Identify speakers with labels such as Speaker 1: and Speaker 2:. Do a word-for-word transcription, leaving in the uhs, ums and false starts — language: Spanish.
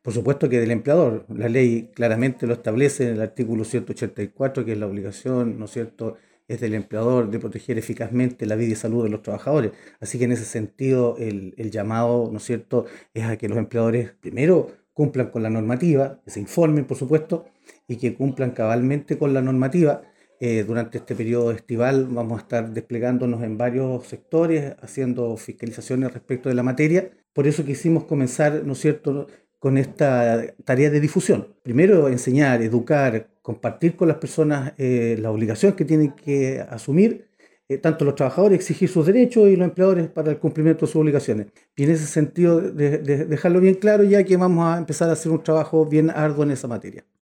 Speaker 1: Por supuesto que del empleador. La ley claramente lo establece en el artículo ciento ochenta y cuatro, que es la obligación, ¿no es cierto?, es del empleador de proteger eficazmente la vida y salud de los trabajadores. Así que en ese sentido el, el llamado, ¿no es cierto?, es a que los empleadores primero cumplan con la normativa, que se informen, por supuesto, y que cumplan cabalmente con la normativa. Eh, durante este periodo estival vamos a estar desplegándonos en varios sectores, haciendo fiscalizaciones respecto de la materia. Por eso quisimos comenzar, ¿no es cierto?, con esta tarea de difusión. Primero, enseñar, educar, compartir con las personas eh, las obligaciones que tienen que asumir, eh, tanto los trabajadores, exigir sus derechos y los empleadores para el cumplimiento de sus obligaciones. Y en ese sentido, de, de dejarlo bien claro, ya que vamos a empezar a hacer un trabajo bien arduo en esa materia.